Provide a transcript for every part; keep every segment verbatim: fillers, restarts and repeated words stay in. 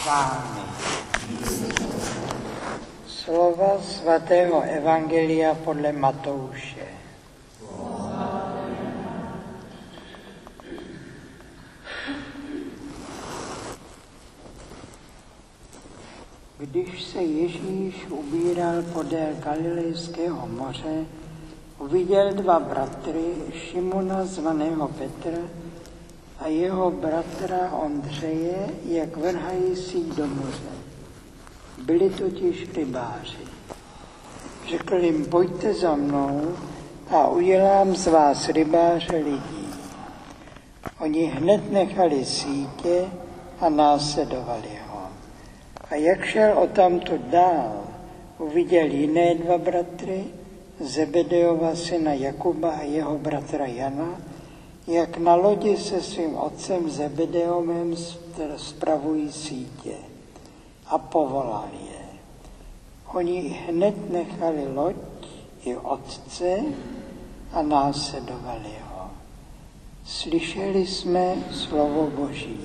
vámi. Slova svatého evangelia podle Matouše. Když se Ježíš ubíral podél Galilejského moře, uviděl dva bratry, Šimona zvaného Petr a jeho bratra Ondřeje, jak vrhají síť do moře. Byli totiž rybáři. Řekl jim, pojďte za mnou a udělám z vás rybáře lidí. Oni hned nechali sítě a následovali ho. A jak šel odtamtud dál, uviděl jiné dva bratry, Zebedejova syna Jakuba a jeho bratra Jana, jak na lodi se svým otcem Zebedeovem spravují sítě, a povolal je. Oni hned nechali loď i otce a následovali ho. Slyšeli jsme slovo Boží.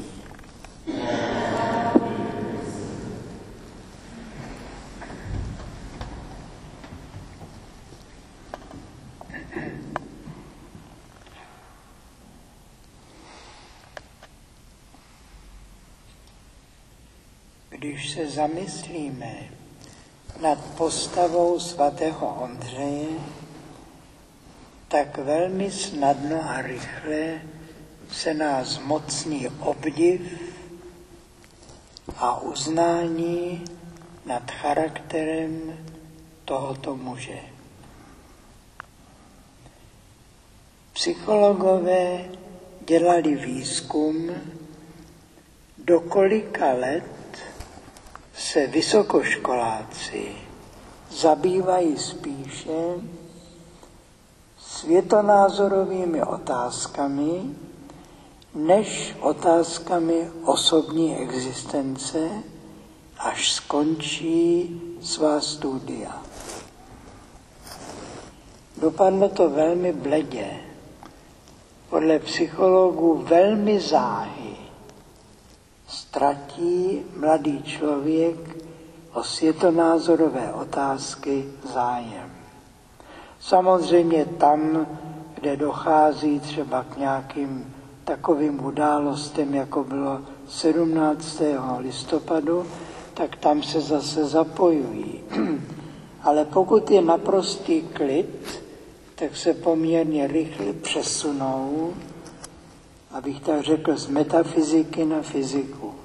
Když se zamyslíme nad postavou svatého Ondřeje, tak velmi snadno a rychle se nás mocní obdiv a uznání nad charakterem tohoto muže. Psychologové dělali výzkum, do kolika let se vysokoškoláci zabývají spíše světonázorovými otázkami než otázkami osobní existence, až skončí svá studia. Dopadlo to velmi bledě. Podle psychologů velmi záhy ztratí mladý člověk o světonázorové otázky zájem. Samozřejmě tam, kde dochází třeba k nějakým takovým událostem, jako bylo sedmnáctého listopadu, tak tam se zase zapojují. Ale pokud je naprostý klid, tak se poměrně rychle přesunou, abych tak řekl, z metafyziky na fyziku.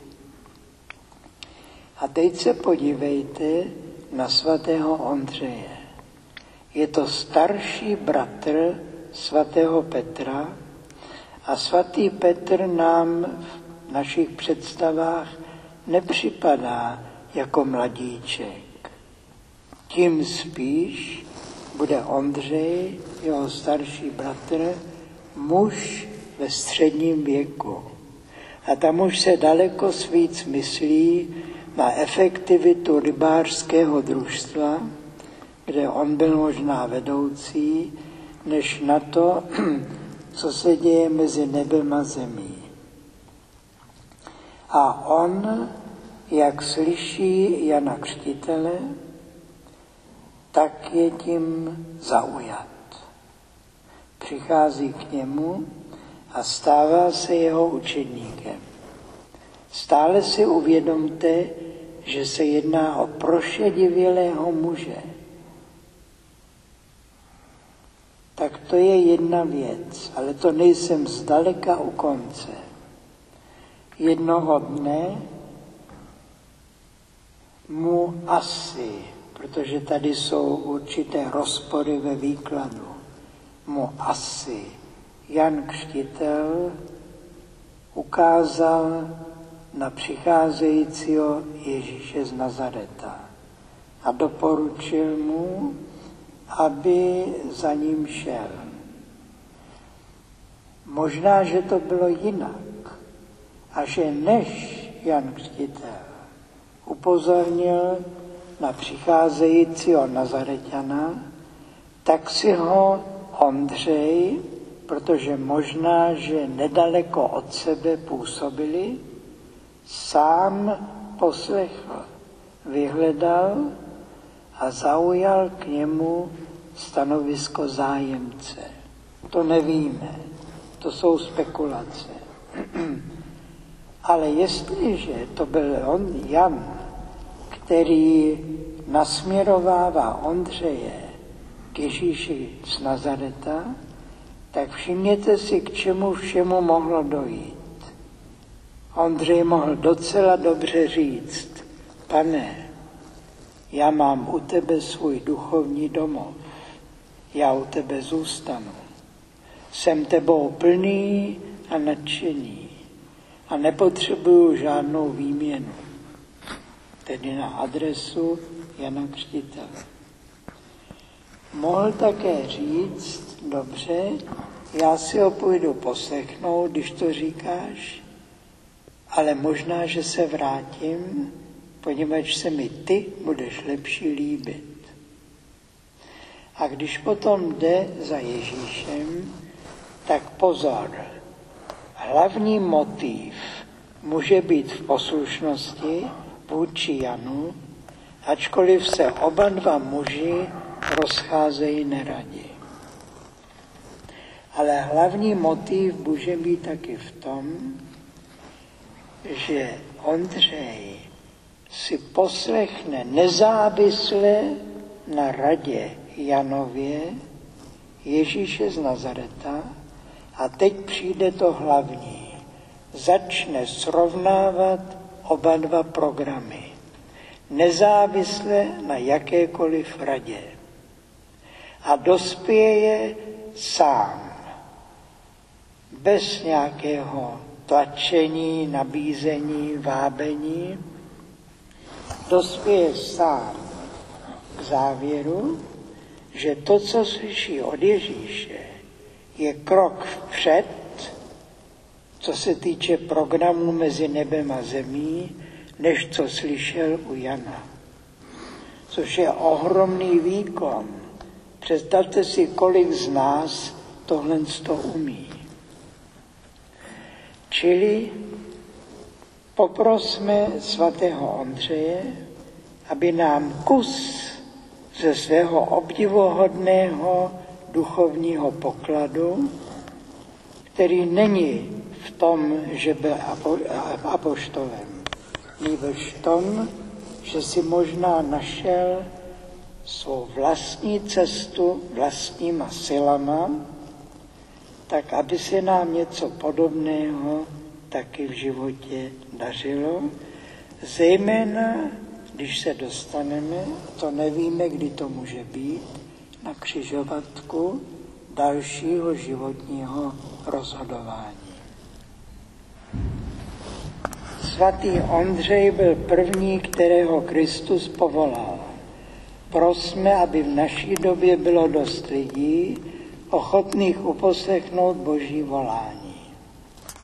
A teď se podívejte na svatého Ondřeje. Je to starší bratr svatého Petra a svatý Petr nám v našich představách nepřipadá jako mladíček. Tím spíš bude Ondřej, jeho starší bratr, muž ve středním věku. A tam už se daleko víc myslí na efektivitu rybářského družstva, kde on byl možná vedoucí, než na to, co se děje mezi nebem a zemí. A on, jak slyší Jana Křtitele, tak je tím zaujat. Přichází k němu a stává se jeho učedníkem. Stále si uvědomte, že se jedná o prošedivělého muže. Tak to je jedna věc, ale to nejsem zdaleka u konce. Jednoho dne mu asi, protože tady jsou určité rozpory ve výkladu, mu asi Jan Křtitel ukázal na přicházejícího Ježíše z Nazareta a doporučil mu, aby za ním šel. Možná, že to bylo jinak a že než Jan Křtitel upozornil na přicházejícího Nazareťana, tak si ho Ondřej, protože možná, že nedaleko od sebe působili, sám poslechl, vyhledal a zaujal k němu stanovisko zájemce. To nevíme, to jsou spekulace. Ale jestliže to byl on, Jan, který nasměrovává Ondřeje k Ježíši z Nazareta, tak všimněte si, k čemu všemu mohlo dojít. Ondřej mohl docela dobře říct: Pane, já mám u tebe svůj duchovní domov, já u tebe zůstanu. Jsem tebou plný a nadšený a nepotřebuju žádnou výměnu. Tedy na adresu Jana Křtitele. Mohl také říct: dobře, já si ho půjdu poslechnout, když to říkáš, ale možná, že se vrátím, poněvadž se mi ty budeš lepší líbit. A když potom jde za Ježíšem, tak pozor, hlavní motiv může být v poslušnosti vůči Janu, ačkoliv se oba dva muži rozcházejí neradi. Ale hlavní motiv může být taky v tom, že Ondřej si poslechne nezávisle na radě Janově Ježíše z Nazareta a teď přijde to hlavní. Začne srovnávat oba dva programy, nezávisle na jakékoliv radě. A dospěje sám, bez nějakého tlačení, nabízení, vábení, dospěje sám k závěru, že to, co slyší od Ježíše, je krok vpřed, co se týče programu mezi nebem a zemí, než co slyšel u Jana. Což je ohromný výkon. Představte si, kolik z nás tohle to umí. Čili poprosme svatého Ondřeje, aby nám kus ze svého obdivuhodného duchovního pokladu, který není v tom, že byl apoštolem, nýbrž v tom, že si možná našel svou vlastní cestu vlastníma silama, tak aby se nám něco podobného taky v životě dařilo, zejména když se dostaneme, to nevíme, kdy to může být, na křižovatku dalšího životního rozhodování. Svatý Ondřej byl první, kterého Kristus povolal. Prosme, aby v naší době bylo dost lidí ochotných uposlechnout Boží volání.